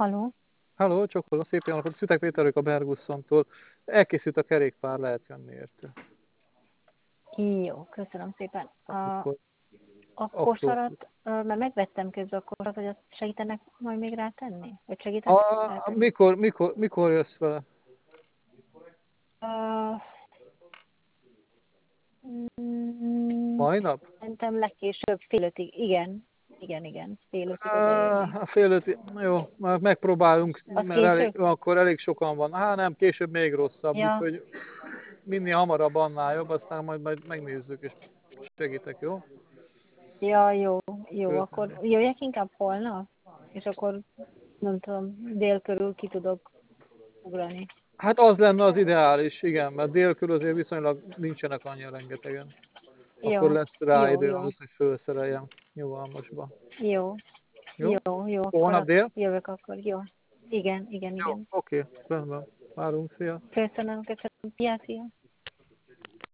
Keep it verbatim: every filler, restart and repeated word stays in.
Haló? Halló, csókolom, szép jó napot. Szütek Péter vagyok a Bergusszontól. Elkészült a kerékpár, lehet jönni érte. Jó, köszönöm szépen. A, Akkor a apró. kosarat, mert megvettem közben a kosarat, hogy azt segítenek majd még rátenni? Vagy A, segítenek rátenni? mikor, mikor, mikor jössz vele? Uh, mm, Majnap? Szerintem legkésőbb fél ötig. Igen, igen, igen, fél ötig odaérni. A fél öt, jó, már megpróbálunk, Az mert késő? elég, akkor elég sokan van. Há, nem, később még rosszabb, Ja, úgyhogy minél hamarabb annál jobb, aztán majd, majd megnézzük, és segítek, jó? ja, jó, jó, akkor Köszönöm. jöjjek inkább holnap, és akkor nem tudom, dél körül ki tudok ugrani. Hát az lenne az ideális, igen, mert dél körül azért viszonylag nincsenek annyira rengetegen. Akkor Jó, lesz rá jó, idő jó, ahhoz, hogy felszereljem nyugalmasba. jó, Jó? jó, jó, Holnap akkor dél? jövök akkor, jó. Igen, igen, Jó, igen. oké, rendben. Várunk, szia. Köszönöm, köszönöm. Szia, szia.